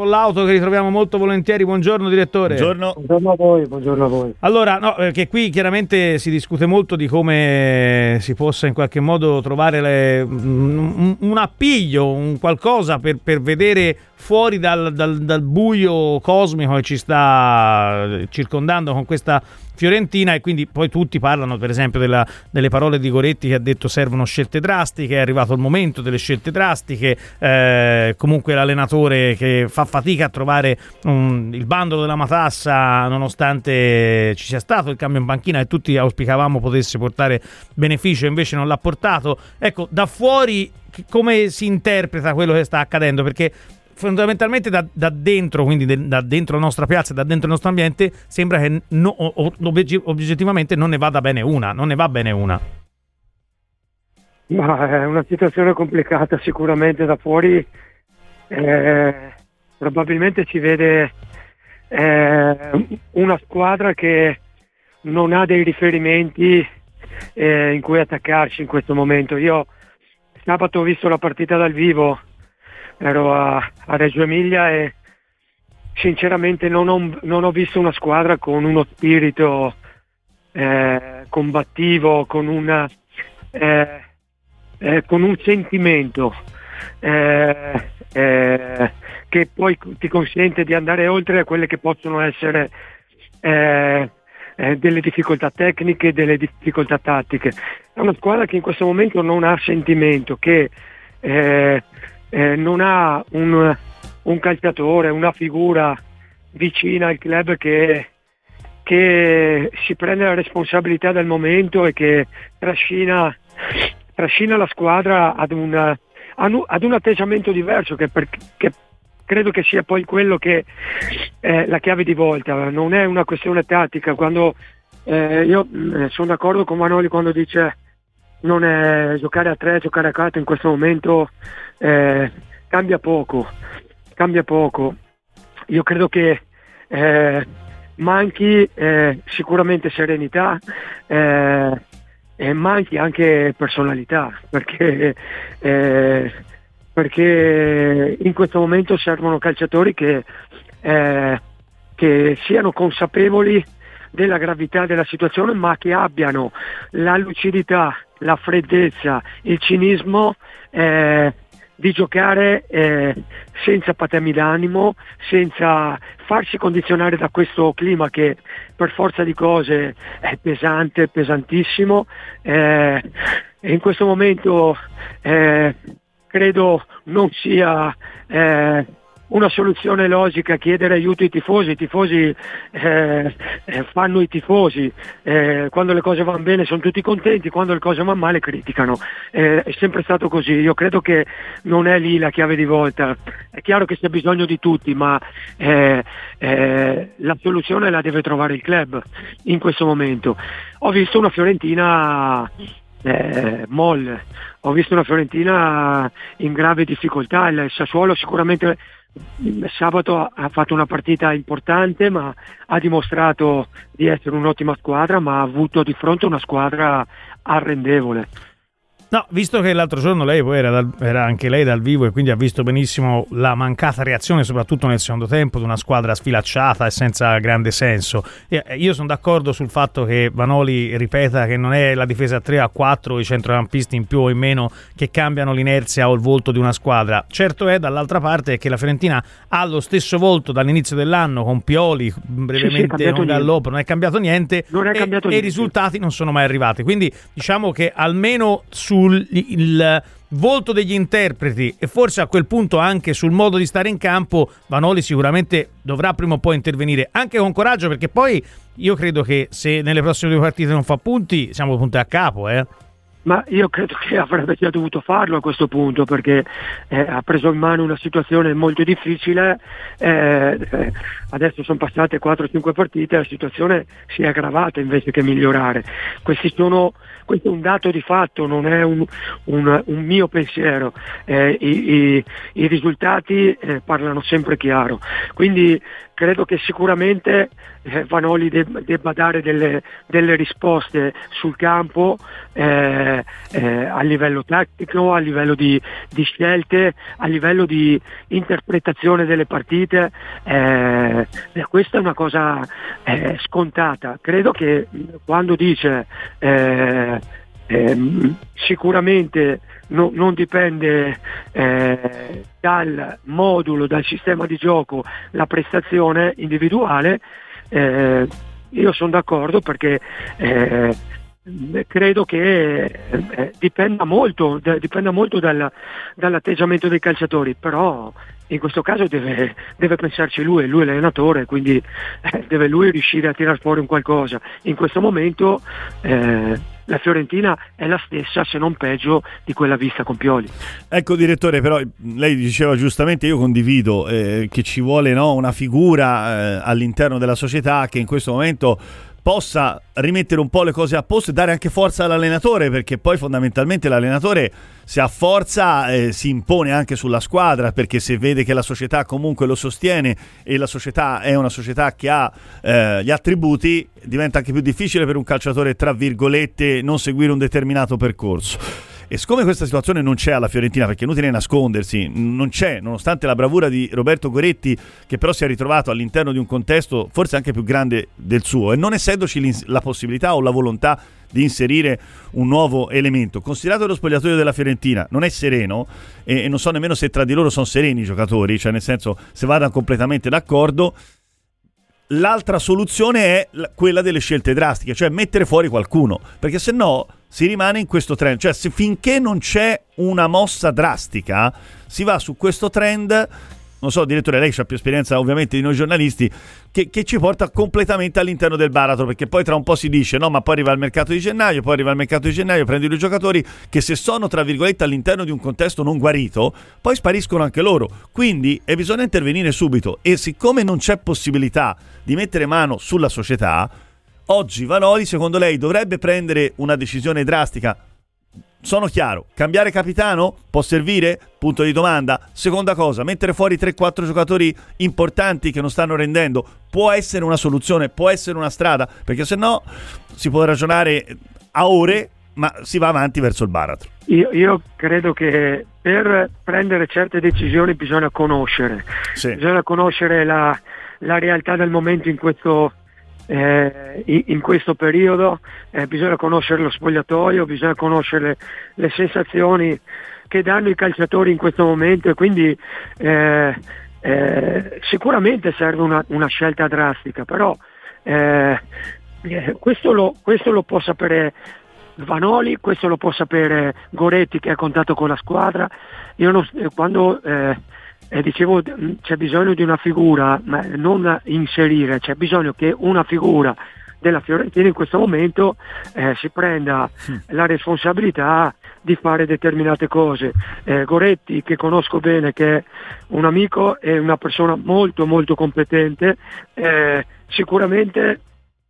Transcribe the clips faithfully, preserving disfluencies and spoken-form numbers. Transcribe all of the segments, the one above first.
con l'auto che ritroviamo molto volentieri. Buongiorno direttore. Buongiorno. Buongiorno a voi, buongiorno a voi. Allora, no, che qui chiaramente si discute molto di come si possa in qualche modo trovare le, un, un appiglio, un qualcosa per, per vedere fuori dal, dal, dal buio cosmico che ci sta circondando con questa Fiorentina, e quindi poi tutti parlano per esempio della, delle parole di Goretti che ha detto servono scelte drastiche, è arrivato il momento delle scelte drastiche, eh, comunque l'allenatore che fa fatica a trovare um, il bandolo della matassa nonostante ci sia stato il cambio in panchina e tutti auspicavamo potesse portare beneficio, invece non l'ha portato. Ecco, da fuori come si interpreta quello che sta accadendo? Perché fondamentalmente da, da dentro, quindi de, da dentro la nostra piazza, da dentro il nostro ambiente, sembra che no, o, oggettivamente non ne vada bene una, non ne va bene una. Ma è una situazione complicata sicuramente da fuori, eh, probabilmente si vede eh, una squadra che non ha dei riferimenti eh, in cui attaccarsi in questo momento. Io sabato ho visto la partita dal vivo, ero a, a Reggio Emilia e sinceramente non ho, non ho visto una squadra con uno spirito eh, combattivo, con una eh, eh, con un sentimento eh, eh, che poi ti consente di andare oltre a quelle che possono essere eh, eh, delle difficoltà tecniche, delle difficoltà tattiche. È una squadra che in questo momento non ha sentimento, che eh, Eh, non ha un, un calciatore, una figura vicina al club che, che si prende la responsabilità del momento e che trascina, trascina la squadra ad un, ad un atteggiamento diverso che, per, che credo che sia poi quello che è la chiave di volta. Non è una questione tattica. Quando eh, io eh, sono d'accordo con Vanoli quando dice non è giocare a tre, giocare a quattro in questo momento eh, cambia poco, cambia poco. Io credo che eh, manchi eh, sicuramente serenità eh, e manchi anche personalità, perché eh, perché in questo momento servono calciatori che, eh, che siano consapevoli della gravità della situazione, ma che abbiano la lucidità, la freddezza, il cinismo eh, di giocare eh, senza patemi d'animo, senza farsi condizionare da questo clima che per forza di cose è pesante, pesantissimo. Eh, e in questo momento eh, credo non sia eh, una soluzione logica chiedere aiuto ai tifosi. I tifosi eh, eh, fanno i tifosi, eh, quando le cose vanno bene sono tutti contenti, quando le cose vanno male criticano, eh, è sempre stato così. Io credo che non è lì la chiave di volta. È chiaro che c'è bisogno di tutti, ma eh, eh, la soluzione la deve trovare il club in questo momento. Ho visto una Fiorentina eh, molle, ho visto una Fiorentina in grave difficoltà. Il Sassuolo sicuramente sabato ha fatto una partita importante, ma ha dimostrato di essere un'ottima squadra, ma ha avuto di fronte una squadra arrendevole. No, visto che l'altro giorno lei poi era, dal, era anche lei dal vivo e quindi ha visto benissimo la mancata reazione soprattutto nel secondo tempo di una squadra sfilacciata e senza grande senso. Io sono d'accordo sul fatto che Vanoli ripeta che non è la difesa a tre a quattro, i centrocampisti in più o in meno che cambiano l'inerzia o il volto di una squadra. Certo è dall'altra parte che la Fiorentina ha lo stesso volto dall'inizio dell'anno con Pioli, brevemente sì, non Gallopo, non è cambiato niente, non è e, cambiato e niente. I risultati non sono mai arrivati. Quindi diciamo che almeno su sul il volto degli interpreti e forse a quel punto anche sul modo di stare in campo Vanoli sicuramente dovrà prima o poi intervenire, anche con coraggio, perché poi io credo che se nelle prossime due partite non fa punti siamo punti a capo eh. Ma io credo che avrebbe già dovuto farlo a questo punto, perché eh, ha preso in mano una situazione molto difficile. eh, eh, adesso sono passate quattro cinque partite e la situazione si è aggravata invece che migliorare. Questi sono, questo è un dato di fatto, non è un, un, un mio pensiero. eh, i, i, i risultati eh, parlano sempre chiaro, quindi credo che sicuramente eh, Vanoli deb- debba dare delle, delle risposte sul campo, eh, eh, a livello tattico, a livello di, di scelte, a livello di interpretazione delle partite. Eh, questa è una cosa eh, scontata. Credo che quando dice eh, eh, sicuramente no, non dipende eh, dal modulo, dal sistema di gioco la prestazione individuale, eh, io sono d'accordo, perché eh, credo che eh, dipenda molto, d- dipenda molto dal, dall'atteggiamento dei calciatori, però in questo caso deve, deve pensarci lui, lui è l'allenatore, quindi eh, deve lui riuscire a tirar fuori un qualcosa. In questo momento eh, la Fiorentina è la stessa, se non peggio, di quella vista con Pioli. Ecco, direttore, però lei diceva giustamente, io condivido eh, che ci vuole, no, una figura eh, all'interno della società che in questo momento possa rimettere un po' le cose a posto e dare anche forza all'allenatore, perché poi fondamentalmente l'allenatore, se ha forza, eh, si impone anche sulla squadra, perché se vede che la società comunque lo sostiene e la società è una società che ha eh, gli attributi, diventa anche più difficile per un calciatore, tra virgolette, non seguire un determinato percorso. E siccome questa situazione non c'è alla Fiorentina, perché è inutile nascondersi, non c'è, nonostante la bravura di Roberto Goretti, che però si è ritrovato all'interno di un contesto forse anche più grande del suo, e non essendoci la possibilità o la volontà di inserire un nuovo elemento, considerato che lo spogliatoio della Fiorentina non è sereno, e, e non so nemmeno se tra di loro sono sereni i giocatori, cioè nel senso, se vadano completamente d'accordo, l'altra soluzione è quella delle scelte drastiche, cioè mettere fuori qualcuno, perché se no si rimane in questo trend, cioè se finché non c'è una mossa drastica si va su questo trend, non so, direttore, lei ha più esperienza ovviamente di noi giornalisti, che, che ci porta completamente all'interno del baratro, perché poi tra un po' si dice no, ma poi arriva il mercato di gennaio, poi arriva il mercato di gennaio, prendi due giocatori che, se sono tra virgolette all'interno di un contesto non guarito, poi spariscono anche loro, quindi e bisogna intervenire subito. E siccome non c'è possibilità di mettere mano sulla società, oggi Vanoli, secondo lei, dovrebbe prendere una decisione drastica? Sono chiaro, cambiare capitano può servire? Punto di domanda. Seconda cosa, mettere fuori tre quattro giocatori importanti che non stanno rendendo può essere una soluzione, può essere una strada, perché se no si può ragionare a ore, ma si va avanti verso il baratro. Io, io credo che per prendere certe decisioni bisogna conoscere, sì. bisogna conoscere la, la realtà del momento in questo Eh, in questo periodo, eh, bisogna conoscere lo spogliatoio, bisogna conoscere le sensazioni che danno i calciatori in questo momento, e quindi eh, eh, sicuramente serve una, una scelta drastica, però eh, eh, questo, lo, questo lo può sapere Vanoli, questo lo può sapere Goretti, che ha contatto con la squadra. Io non, quando eh, Eh, dicevo, c'è bisogno di una figura, ma non inserire, c'è bisogno che una figura della Fiorentina in questo momento eh, si prenda sì. la responsabilità di fare determinate cose. eh, Goretti, che conosco bene, che è un amico e una persona molto molto competente, eh, sicuramente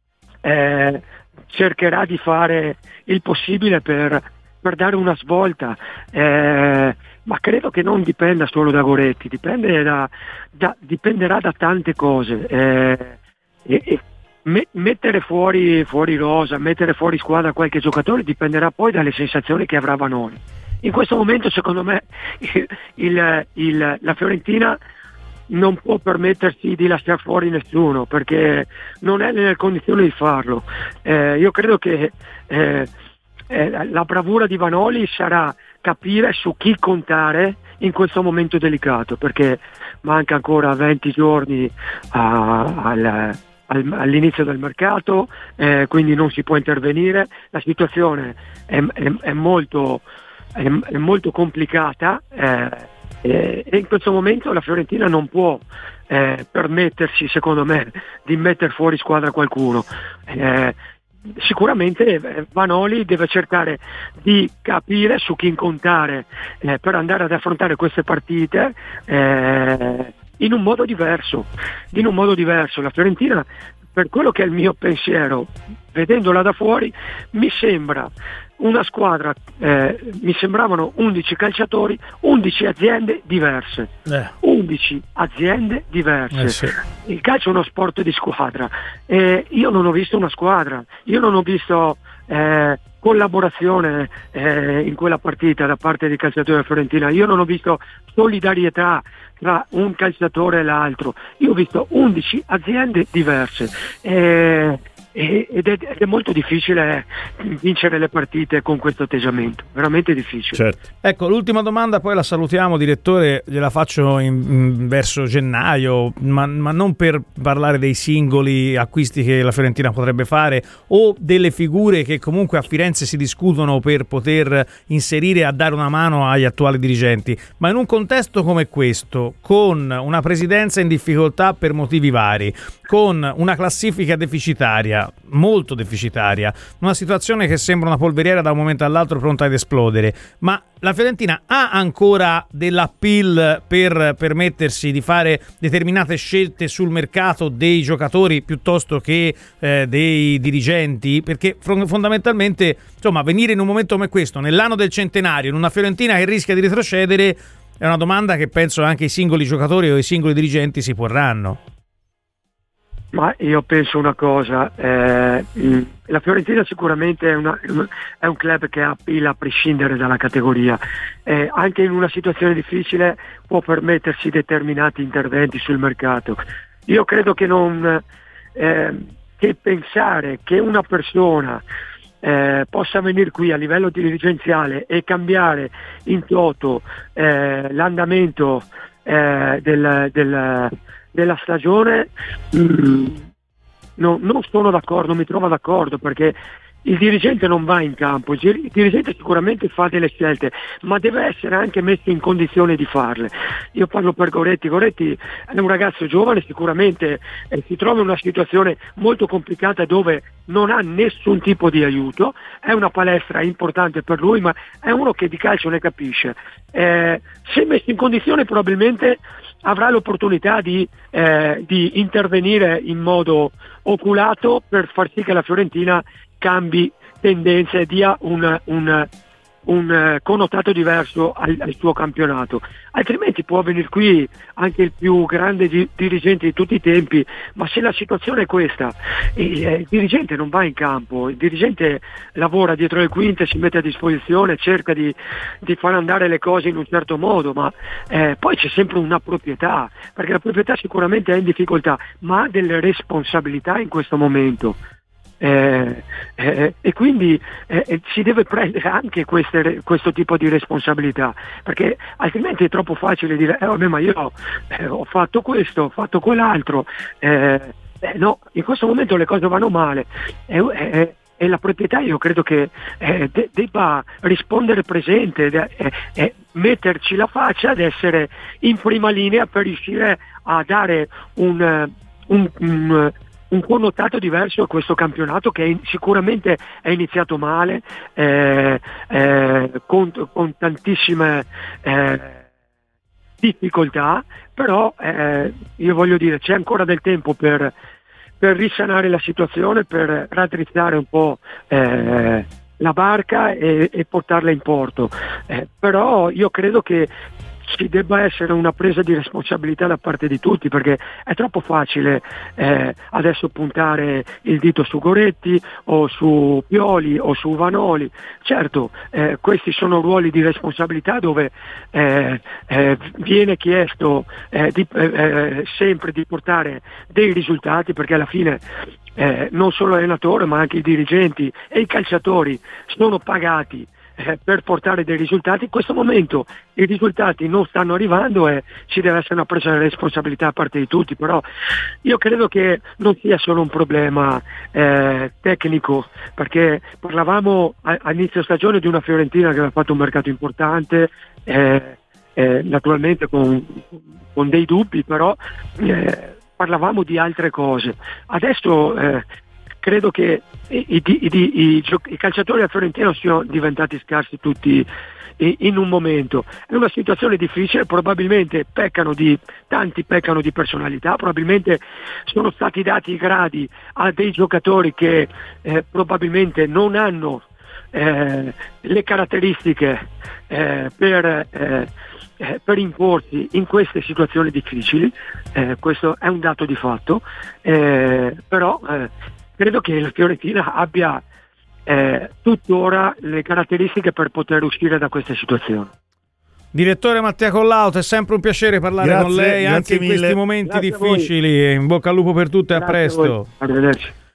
eh, cercherà di fare il possibile per, per dare una svolta, eh, ma credo che non dipenda solo da Goretti, dipende da, da, dipenderà da tante cose. Eh, e, e me, mettere fuori, fuori rosa, mettere fuori squadra qualche giocatore dipenderà poi dalle sensazioni che avrà Vanoli. In questo momento, secondo me, il, il, il, la Fiorentina non può permettersi di lasciare fuori nessuno, perché non è nelle condizioni di farlo. Eh, io credo che eh, eh, la bravura di Vanoli sarà capire su chi contare in questo momento delicato, perché manca ancora venti giorni a, al, al, all'inizio del mercato, eh, quindi non si può intervenire. La situazione è, è, è, molto, è, è molto complicata, eh, e in questo momento la Fiorentina non può eh, permettersi, secondo me, di mettere fuori squadra qualcuno. Eh, Sicuramente Vanoli deve cercare di capire su chi contare eh, per andare ad affrontare queste partite eh, in un modo diverso. In un modo diverso. La Fiorentina, per quello che è il mio pensiero, vedendola da fuori, mi sembra una squadra, eh, mi sembravano undici calciatori, undici aziende diverse, eh. undici aziende diverse. Eh sì. il calcio è uno sport di squadra, e io non ho visto una squadra, io non ho visto eh, collaborazione eh, in quella partita da parte dei calciatori della Fiorentina, io non ho visto solidarietà tra un calciatore e l'altro, io ho visto undici aziende diverse eh, ed è, ed è molto difficile vincere le partite con questo atteggiamento, veramente difficile. Certo. Ecco, l'ultima domanda, poi la salutiamo, direttore, gliela faccio in, in verso gennaio, ma, ma non per parlare dei singoli acquisti che la Fiorentina potrebbe fare o delle figure che comunque a Firenze si discutono per poter inserire a dare una mano agli attuali dirigenti, ma in un contesto come questo, con una presidenza in difficoltà per motivi vari, con una classifica deficitaria, molto deficitaria, una situazione che sembra una polveriera da un momento all'altro pronta ad esplodere, ma la Fiorentina ha ancora dell'appeal per permettersi di fare determinate scelte sul mercato dei giocatori piuttosto che eh, dei dirigenti? Perché fondamentalmente, insomma, venire in un momento come questo, nell'anno del centenario, in una Fiorentina che rischia di retrocedere, è una domanda che penso anche i singoli giocatori o i singoli dirigenti si porranno. Ma io penso una cosa, eh, la Fiorentina sicuramente è, una, è un club che ha appeal a prescindere dalla categoria, eh, anche in una situazione difficile può permettersi determinati interventi sul mercato. Io credo che non eh, che pensare che una persona eh, possa venire qui a livello dirigenziale e cambiare in toto eh, l'andamento eh, del, del della stagione, mh, no, non sono d'accordo, non mi trovo d'accordo, perché il dirigente non va in campo, il, il dirigente sicuramente fa delle scelte, ma deve essere anche messo in condizione di farle. Io parlo per Goretti, Goretti è un ragazzo giovane, sicuramente eh, si trova in una situazione molto complicata dove non ha nessun tipo di aiuto, è una palestra importante per lui, ma è uno che di calcio ne capisce. Eh, se messo in condizione probabilmente avrà l'opportunità di, eh, di intervenire in modo oculato per far sì che la Fiorentina cambi tendenze e dia un, un, un connotato diverso al, al suo campionato. Altrimenti può venire qui anche il più grande di, dirigente di tutti i tempi, ma se la situazione è questa, il, il dirigente non va in campo, il dirigente lavora dietro le quinte, si mette a disposizione, cerca di, di far andare le cose in un certo modo, ma eh, poi c'è sempre una proprietà, perché la proprietà sicuramente è in difficoltà, ma ha delle responsabilità in questo momento. Eh, eh, e quindi eh, si deve prendere anche queste, questo tipo di responsabilità, perché altrimenti è troppo facile dire eh, vabbè, ma io eh, ho fatto questo, ho fatto quell'altro, eh, eh, no, in questo momento le cose vanno male e eh, eh, la proprietà io credo che eh, de- debba rispondere presente, de- eh, eh, metterci la faccia ad essere in prima linea per riuscire a dare un, un, un un connotato diverso a questo campionato che è, sicuramente è iniziato male, eh, eh, con, con tantissime eh, difficoltà, però eh, io voglio dire c'è ancora del tempo per, per risanare la situazione, per raddrizzare un po' eh, la barca e, e portarla in porto, eh, però io credo che ci debba essere una presa di responsabilità da parte di tutti, perché è troppo facile eh, adesso puntare il dito su Goretti o su Pioli o su Vanoli. Certo, eh, questi sono ruoli di responsabilità dove eh, eh, viene chiesto eh, di, eh, sempre di portare dei risultati, perché alla fine eh, non solo l'allenatore ma anche i dirigenti e i calciatori sono pagati per portare dei risultati. In questo momento i risultati non stanno arrivando e ci deve essere una presa di responsabilità da parte di tutti, però io credo che non sia solo un problema eh, tecnico, perché parlavamo all'inizio stagione di una Fiorentina che aveva fatto un mercato importante, eh, eh, naturalmente con, con dei dubbi, però eh, parlavamo di altre cose. Adesso eh, credo che i, i, i, i, i calciatori a Fiorentino siano diventati scarsi tutti in un momento. È una situazione difficile, probabilmente peccano di, tanti peccano di personalità, probabilmente sono stati dati i gradi a dei giocatori che eh, probabilmente non hanno eh, le caratteristiche eh, per, eh, eh, per imporsi in queste situazioni difficili, eh, questo è un dato di fatto, eh, però eh, credo che la Fiorentina abbia eh, tuttora le caratteristiche per poter uscire da queste situazioni. Direttore Mattia Collauto, è sempre un piacere parlare Grazie, con lei anche in mille. questi momenti Grazie difficili. In bocca al lupo per tutto e a Grazie presto. a voi. Arrivederci.